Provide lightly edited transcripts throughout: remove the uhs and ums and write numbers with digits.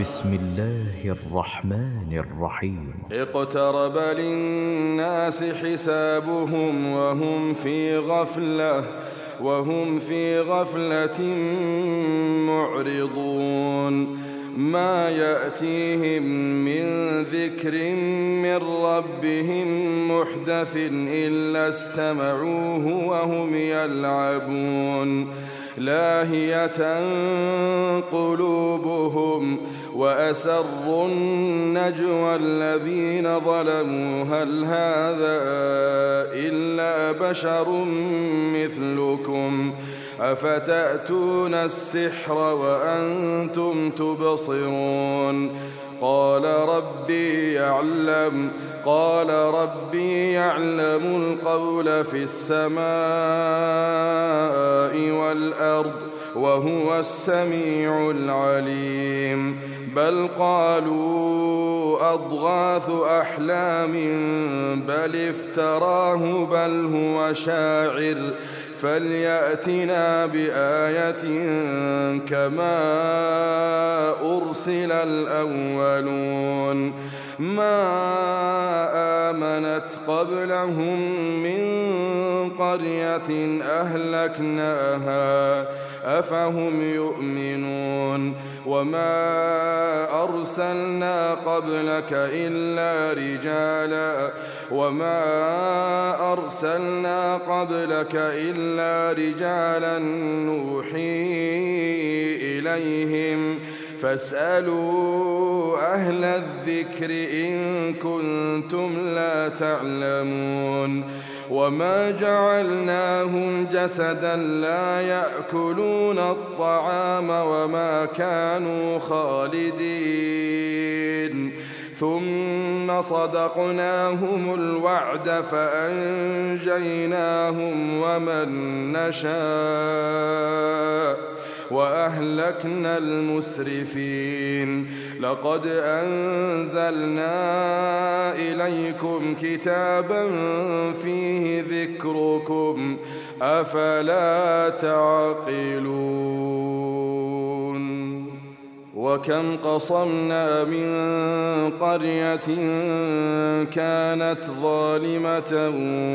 بسم الله الرحمن الرحيم. اقترب للناس حسابهم وهم في غفلة معرضون. ما يأتيهم من ذكر من ربهم محدث إلا استمعوه وهم يلعبون. لاهية قلوبهم وأسروا النجوى الذين ظلموا هل هذا إلا بشر مثلكم أفتأتون السحر وأنتم تبصرون. قال ربي يعلم القول في السماء والأرض وهو السميع العليم. بل قالوا أضغاث أحلام بل افتراه بل هو شاعر فليأتنا بآية كما أرسل الأولون. ما آمنت قبلهم من قرية أهلكناها أفهم يؤمنون. وما أرسلنا قبلك إلا رجالا نوحي إليهم فاسألوا أهل الذكر إن كنتم لا تعلمون. وما جعلناهم جسدا لا يأكلون الطعام وما كانوا خالدين ثم صدقناهم الوعد فأنجيناهم ومن نشاء وأهلكنا المسرفين. لقد أنزلنا إليكم كتابا فيه ذكركم أفلا تعقلون. وكم قصمنا من قرية كانت ظالمة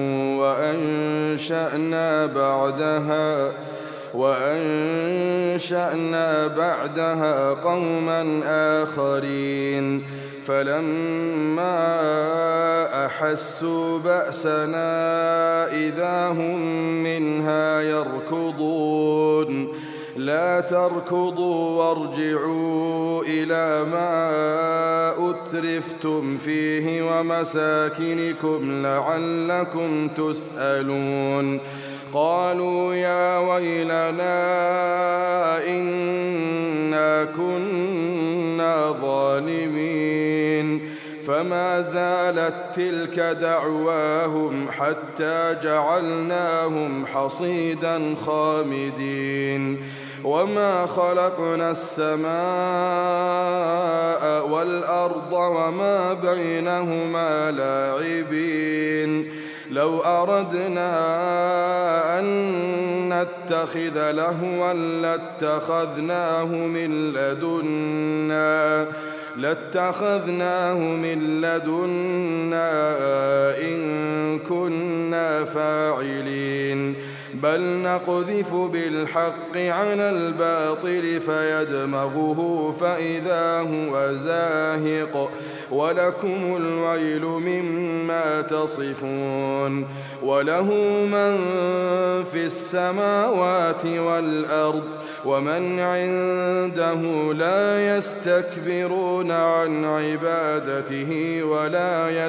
وأنشأنا بعدها قوما آخرين. فلما أحسوا بأسنا إذا هم منها يركضون. لا تركضوا وارجعوا إلى ما أترفتم فيه ومساكنكم لعلكم تسألون. قالوا يا ويلنا إنا كنا ظالمين. فما زالت تلك دعواهم حتى جعلناهم حصيدا خامدين. وما خلقنا السماء والأرض وما بينهما لاعبين. لو أردنا أن نتخذ لهوا لاتخذناه من لدنا إن كنا فاعلين. بل نقذف بالحق على الباطل فيدمغه فإذا هو زاهق ولكم الويل مما تصفون. وله من في السماوات والأرض ومن عنده لا يستكبرون عن عبادته ولا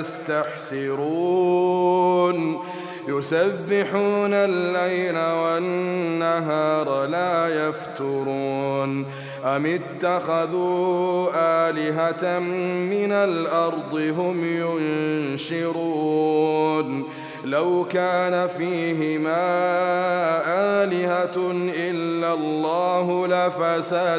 يستحسرون. يسبحون الليل والنهار لا يفترون. أم اتخذوا آلهة من الأرض هم ينشرون. لو كان فيهما آلهة إلا الله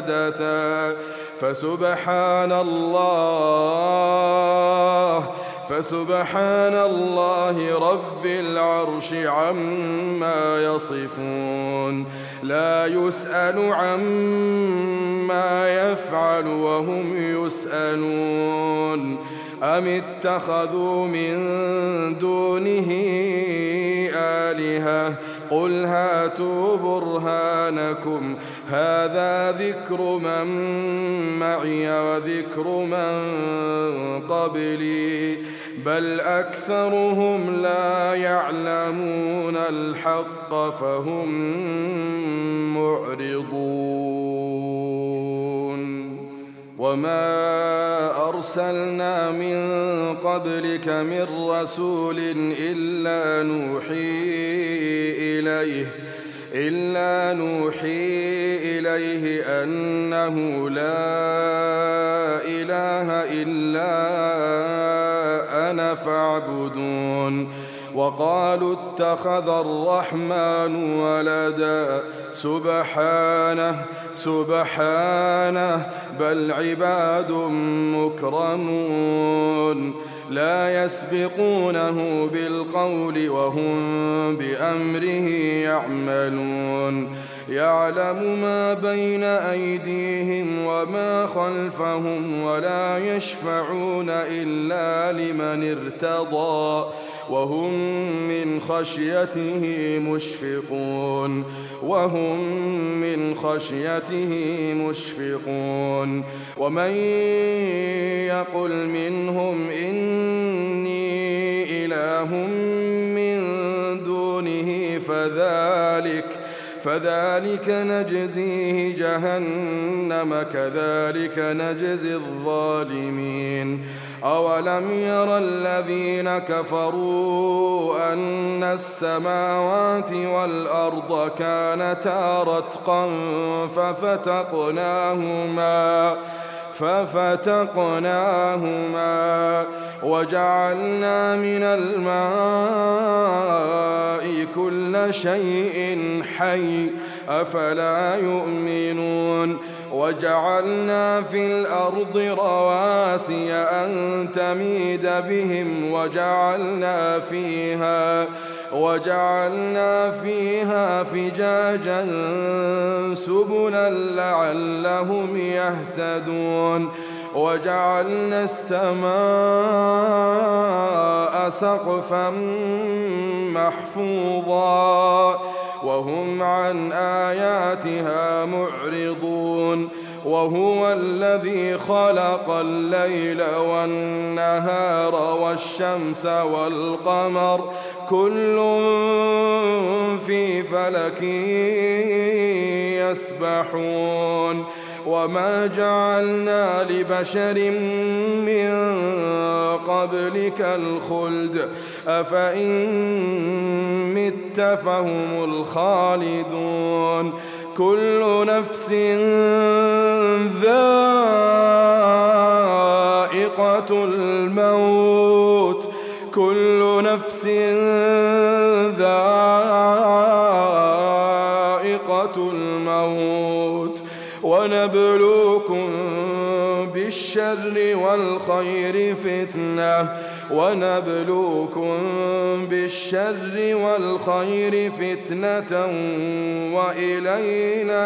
فسبحان الله فسبحان الله رب العرش عما يصفون لا يسأل عما يفعل وهم يسألون أم اتخذوا من دونه آلهة قل هاتوا برهانكم هذا ذكر من معي وذكر من قبلي بل أكثرهم لا يعلمون الحق فهم معرضون وما أرسلنا من قبلك من رسول إلا نوحي إليه أنه لا إله إلا أنا فاعبدون وقالوا اتخذ الرحمن ولدا سبحانه بل عباد مكرمون لا يسبقونه بالقول وهم بأمره يعملون يعلم ما بين أيديهم وما خلفهم ولا يشفعون إلا لمن ارتضى وهم من خشيته مشفقون ومن يقل منهم إني إله من دونه فذلك نجزيه جهنم كذلك نجزي الظالمين أولم ير الذين كفروا أن السماوات والأرض كانتا رتقا ففتقناهما وجعلنا من الماء كل شيء حي أفلا يؤمنون وجعلنا في الأرض رواسي أن تميد بهم وجعلنا فيها فجاجا سبلا لعلهم يهتدون وجعلنا السماء سقفا محفوظا وهم عن آياتها معرضون وهو الذي خلق الليل والنهار والشمس والقمر كل في فلك يسبحون وما جعلنا لبشر من قبلك الخلد أفإن مت فهم الخالدون كل نفس ذائقة الموت ونبلوكم بالشر والخير فتنة وإلينا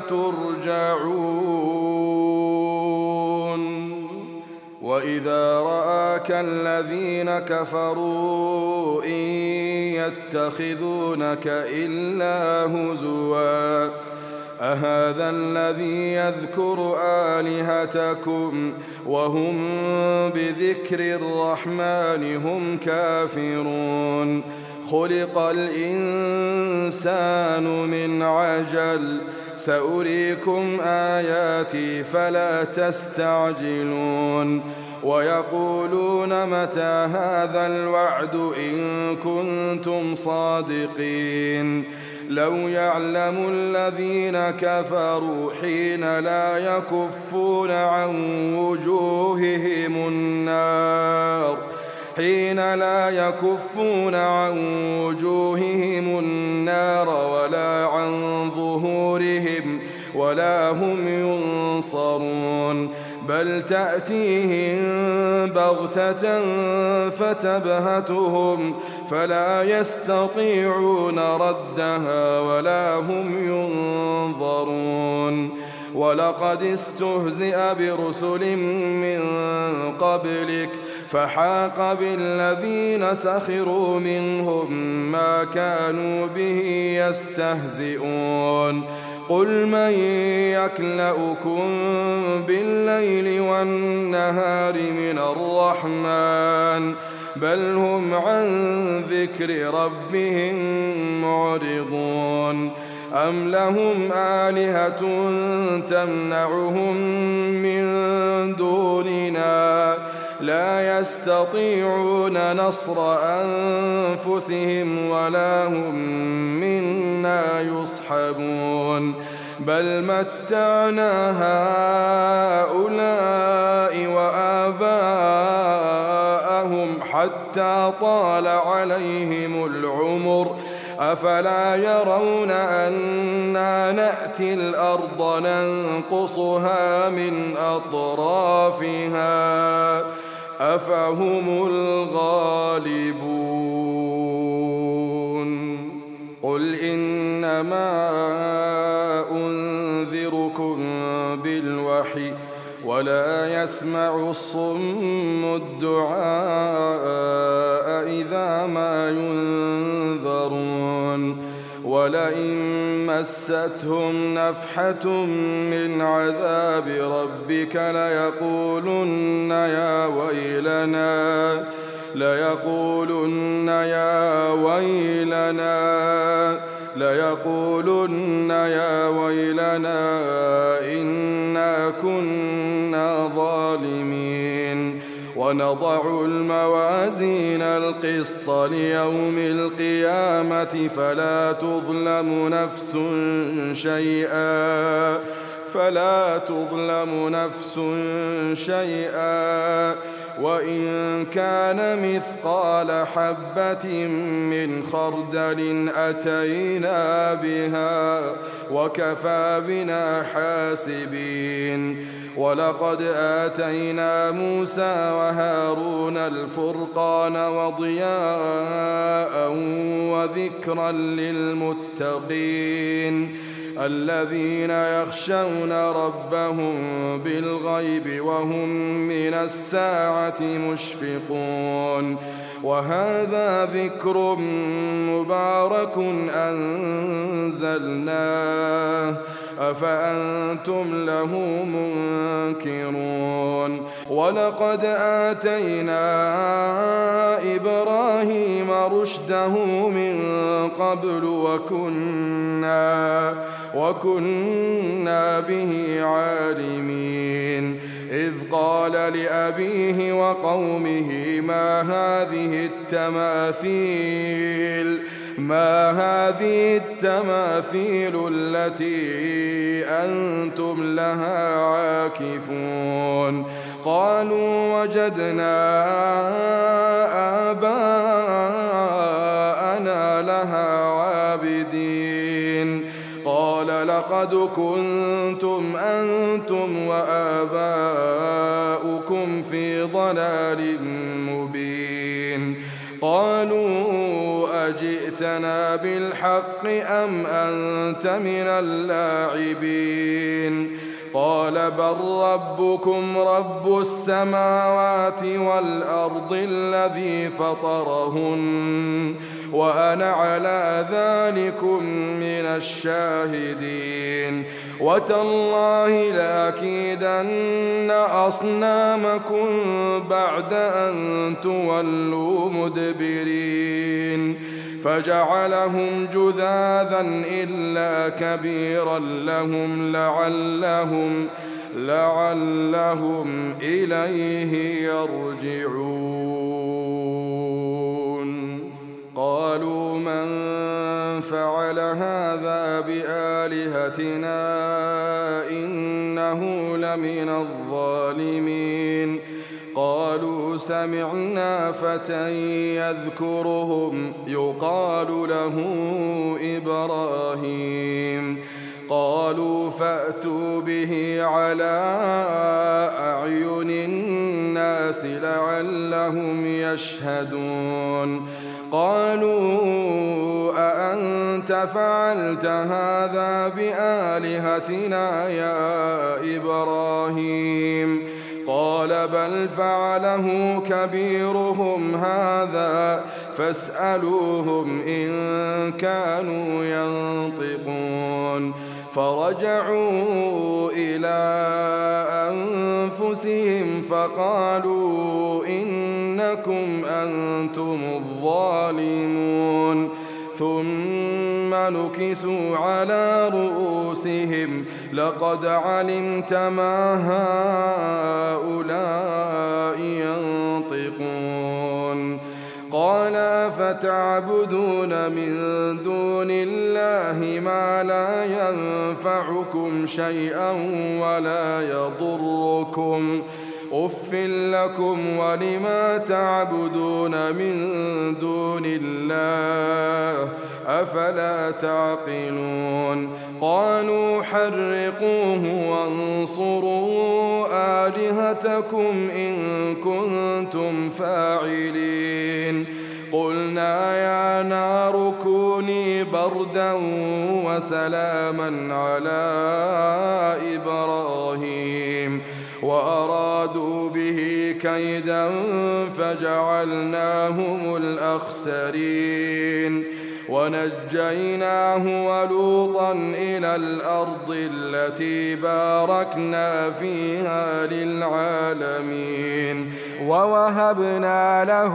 ترجعون وإذا رآك الذين كفروا إن يتخذونك إلا هزوا أهذا الذي يذكر آلهتكم وهم بذكر الرحمن هم كافرون خلق الإنسان من عجل سأريكم آياتي فلا تستعجلون ويقولون متى هذا الوعد إن كنتم صادقين لو يعلم الذين كفروا حين لا يكفون عن وجوههم النار ولا عن ظهورهم ولا هم ينصرون بل تأتيهم بغتة فتبهتهم فلا يستطيعون ردها ولا هم ينظرون ولقد استهزئ برسل من قبلك فحاق بالذين سخروا منهم ما كانوا به يستهزئون قل من يكلؤكم بالليل والنهار من الرحمن بل هم عن ذكر ربهم معرضون أم لهم آلهة تمنعهم من دوننا لا يستطيعون نصر أنفسهم ولا هم منا يصحبون بل متعنا هؤلاء وآباءهم حتى طال عليهم العمر أفلا يرون أنا نأتي الأرض ننقصها من أطرافها أفهم الغالبون قل إنما أنذركم بالوحي ولا يسمع الصم الدعاء إذا ما ينذرون ولئن مستهم نفحة من عذاب ربك ليقولن يا ويلنا إنا كنا ظالمين ونضع الموازين القسط ليوم القيامة فلا تظلم نفس شيئا وإن كان مثقال حبة من خردل أتينا بها وكفى بنا حاسبين ولقد آتينا موسى وهارون الفرقان وضياء وذكرا للمتقين الذين يخشون ربهم بالغيب وهم من الساعة مشفقون وهذا ذكر مبارك أنزلناه أفأنتم له منكرون ولقد آتينا إبراهيم رشده من قبل وكنا به عالمين إذ قال لأبيه وقومه ما هذه التماثيل التي أنتم لها عاكفون قالوا وجدنا آباءنا لها عابدين قال لقد كنتم أنتم وآباؤكم في ضلال مبين قالوا أجئتنا بالحق أم أنت من اللاعبين قال بل ربكم رب السماوات والأرض الذي فطرهن وأنا على ذلكم من الشاهدين وتالله لأكيدن أصنامكم بعد أن تولوا مدبرين فجعلهم جذاذا إلا كبيرا لهم لعلهم إليه يرجعون قالوا من فعل هذا بآلهتنا إنه لمن الظالمين قالوا سمعنا فتى يذكرهم يقال له إبراهيم قالوا فأتوا به على أعين الناس لعلهم يشهدون قالوا أأنت فعلت هذا بآلهتنا يا إبراهيم قال بل فعله كبيرهم هذا فاسألوهم إن كانوا ينطقون فرجعوا إلى أنفسهم فقالوا إنكم أنتم الظالمون ثم نكسوا على رؤوسهم لقد علمت ما هؤلاء ينطقون قال أفتعبدون من دون الله ما لا ينفعكم شيئا ولا يضركم أف لكم ولما تعبدون من دون الله أفلا تعقلون قالوا حرقوه وانصروا آلهتكم إن كنتم فاعلين قلنا يا نار كوني بردا وسلاما على إبراهيم وأرادوا به كيدا فجعلناهم الأخسرين ونجيناه ولوطا إلى الأرض التي باركنا فيها للعالمين ووهبنا له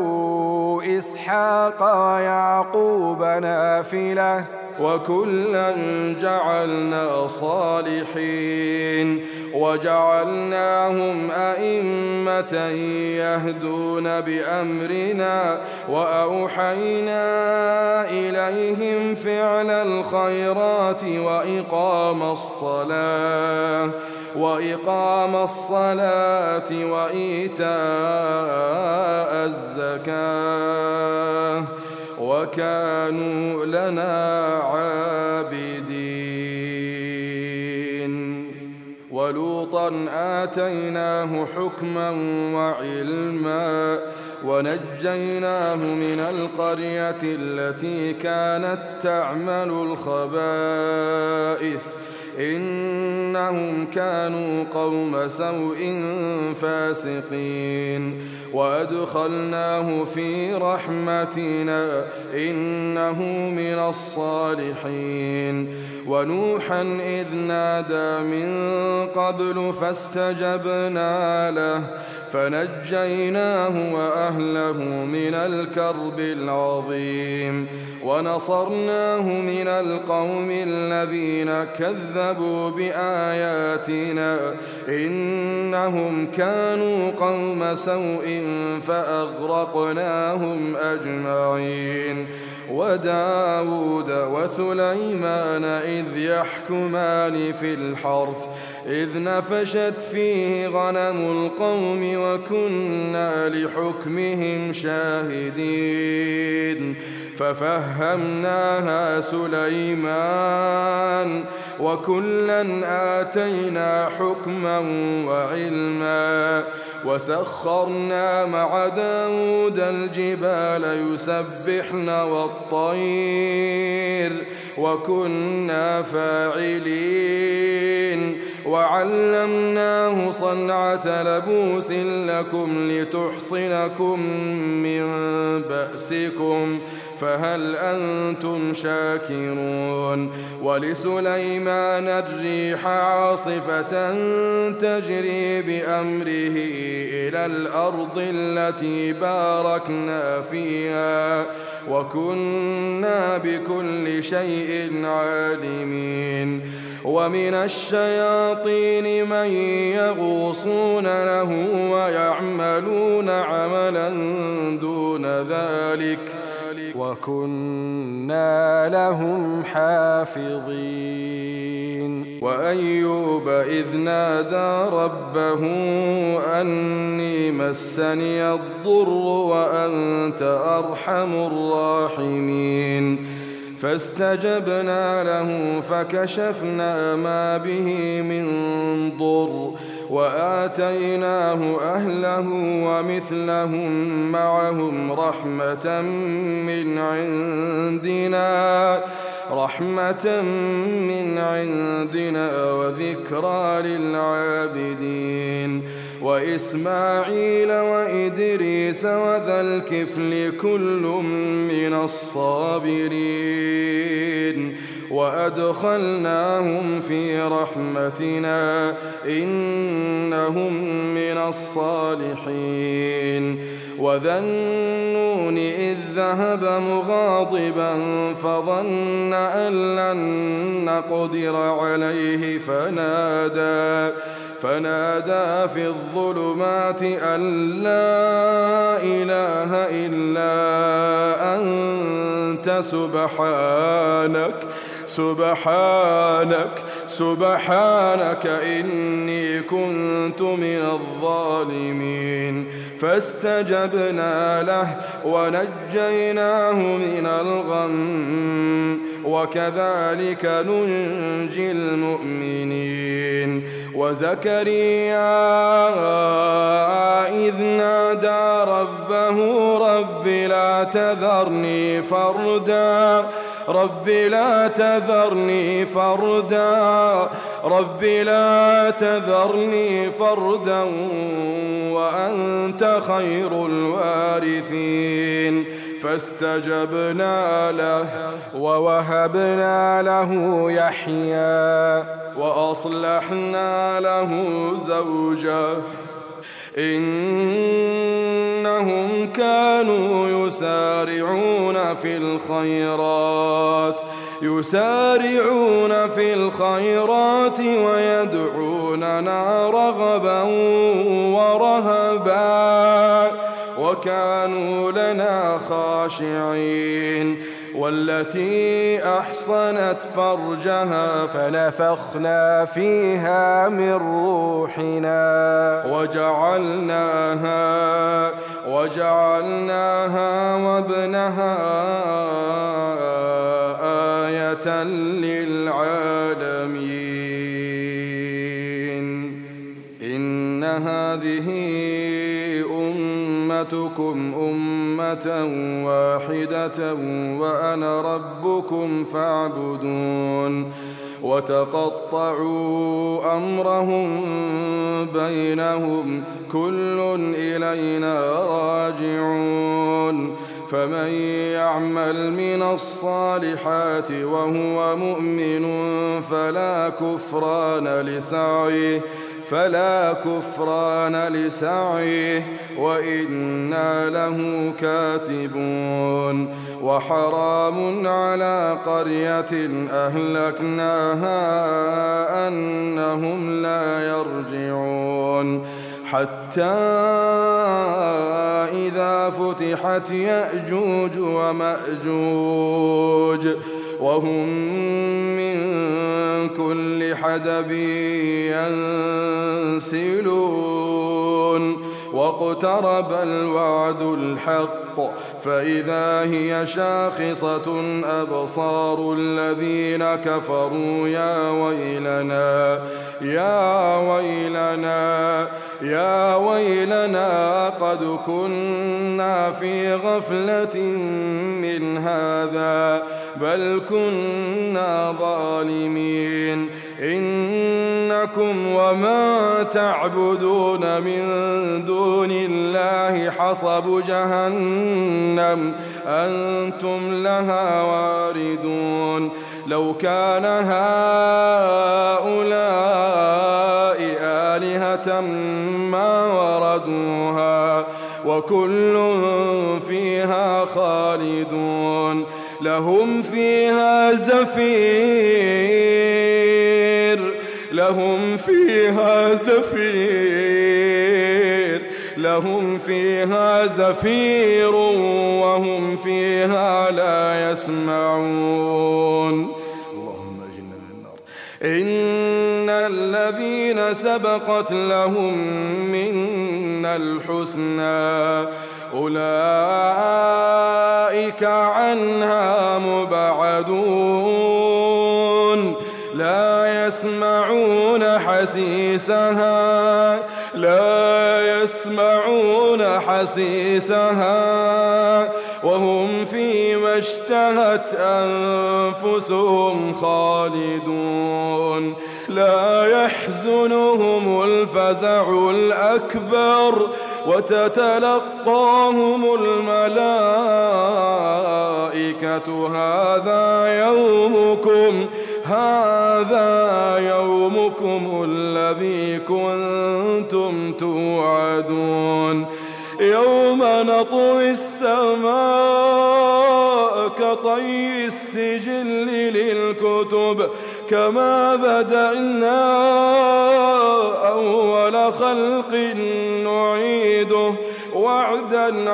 إسحاق ويعقوب نافلة وكلا جعلنا صالحين وجعلناهم أئمة يهدون بأمرنا وأوحينا إليهم فعل الخيرات وإقام الصلاة وإيتاء الزكاة وكانوا لنا عابدين ولوطا آتيناه حكما وعلما ونجيناه من القرية التي كانت تعمل الخبائث إنهم كانوا قوم سوء فاسقين وأدخلناه في رحمتنا إنه من الصالحين ونوحا إذ نادى من قبل فاستجبنا له فنجيناه وأهله من الكرب العظيم ونصرناه من القوم الذين كذبوا بآياتنا إنهم كانوا قوم سوء فأغرقناهم أجمعين وداود وسليمان إذ يحكمان في الحرث إذ نفشت فيه غنم القوم وكنا لحكمهم شاهدين ففهمناها سليمان وكلا آتينا حكما وعلما وسخرنا مع داود الجبال يسبحن والطير وكنا فاعلين وعلمناه صنعة لبوس لكم لتحصنكم من بأسكم فهل أنتم شاكرون ولسليمان الريح عاصفة تجري بأمره إلى الأرض التي باركنا فيها وكنا بكل شيء عالمين ومن الشياطين من يغوصون له ويعملون عملا دون ذلك وكنا لهم حافظين وأيوب إذ نادى ربه أني مسني الضر وأنت أرحم الراحمين فاستجبنا له فكشفنا ما به من ضر وآتيناه أهله ومثلهم معهم رحمة من عندنا وذكرى للعابدين وإسماعيل وإدريس وذا الكفل كل من الصابرين وأدخلناهم في رحمتنا إنهم من الصالحين وذا النون إذ ذهب مغاضبا فظن أن لن نقدر عليه فنادى في الظلمات أن لا إله إلا أنت سبحانك إني كنت من الظالمين فاستجبنا له ونجيناه من الغم وكذلك ننجي المؤمنين وزكريا إذ نادى ربه رب لا تذرني فردا وأنت خير الوارثين فاستجبنا له ووهبنا له يحيى وأصلحنا له زوجه إنهم كانوا يسارعون في الخيرات ويدعوننا رغبا ورهبا وكانوا لنا خاشعين والتي أحصنت فرجها فنفخنا فيها من روحنا وجعلناها وابنها آية للعالمين إن هذه أمتكم أمة واحدة وأنا ربكم فاعبدون وتقطعوا أمرهم بينهم كل إلينا راجعون فمن يعمل من الصالحات وهو مؤمن فلا كفران لسعيه وإنا له كاتبون وحرام على قرية أهلكناها أنهم لا يرجعون حتى إذا فتحت يأجوج ومأجوج وهم من كل حدب ينسلون واقترب الوعد الحق فإذا هي شاخصة أبصار الذين كفروا يا ويلنا قد كنا في غفلة من هذا بل كنا ظالمين إنكم وما تعبدون من دون الله حصب جهنم أنتم لها واردون لو كان هؤلاء آلهة ما وردوها وكل فيها خالدون لهم فيها زفير وهم فيها لا يسمعون اللهم أجرنا من النار إن الذين سبقت لهم منا الحسنى أولئك أولئك عنها مبعدون لا يسمعون حسيسها وهم فيما اشتهت أنفسهم خالدون لا يحزنهم الفزع الأكبر وتتلقاهم الملائكة هذا يومكم الذي كنتم توعدون يوم نطوي السماء كطي السجل للكتب كما بدأنا أول خلق نعيده وعدا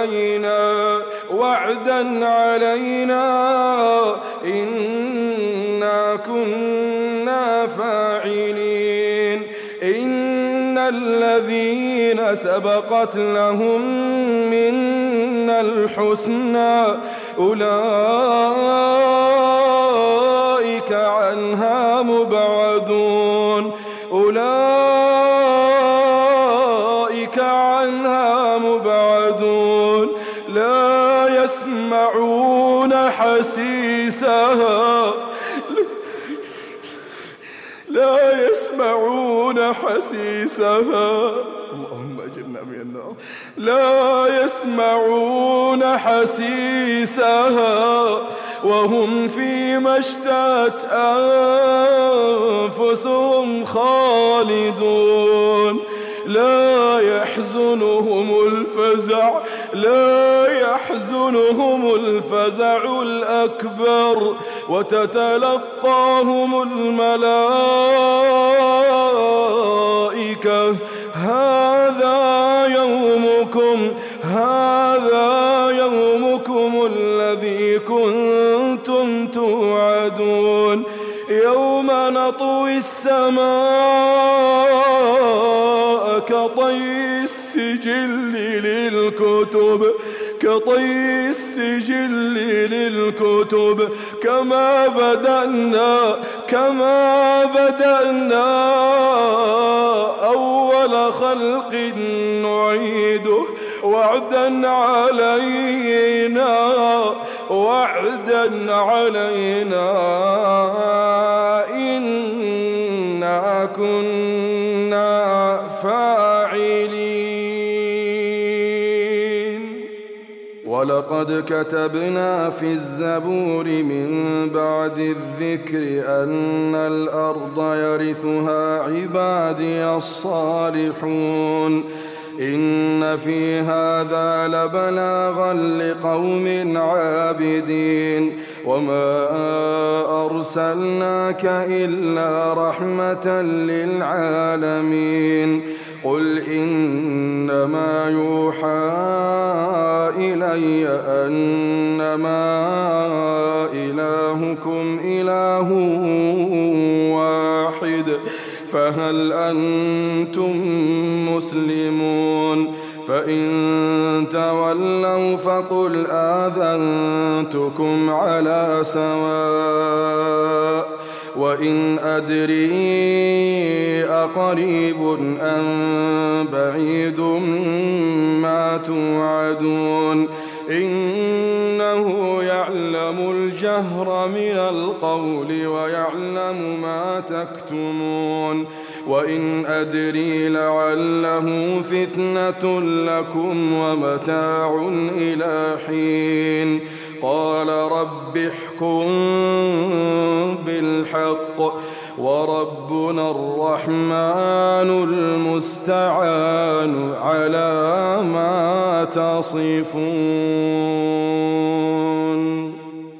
علينا إنا كنا فاعلين إن الذين سبقت لهم منا الحسنى أولئك عنها مبعدون لا يسمعون حسيسها اللهم أجرنا من النار لا يسمعون حسيسها وهم فيما اشتهت أنفسهم خالدون لا يحزنهم الفزع الأكبر وتتلقاهم الملائكة هذا يومكم الذي كنتم توعدون يوم نطوي السماء كطي السجل للكتب كما بدأنا أول خلق نعيده وعدا علينا إنا كنا فاعلين ولقد كتبنا في الزبور من بعد الذكر أن الأرض يرثها عبادي الصالحون إن في هذا لبلاغا لقوم عابدين وما أرسلناك إلا رحمة للعالمين قل إنما يوحى إلي أنما إلهكم إله واحد فهل أنتم مسلمون فإن تولوا فقل آذنتكم على سواء وإن أدري أقريب أم بعيد ما توعدون إنه يعلم الجهر من القول ويعلم ما تكتمون وإن أدري لعله فتنة لكم ومتاع إلى حين قال رب احكم بالحق وربنا الرحمن المستعان على ما تصفون.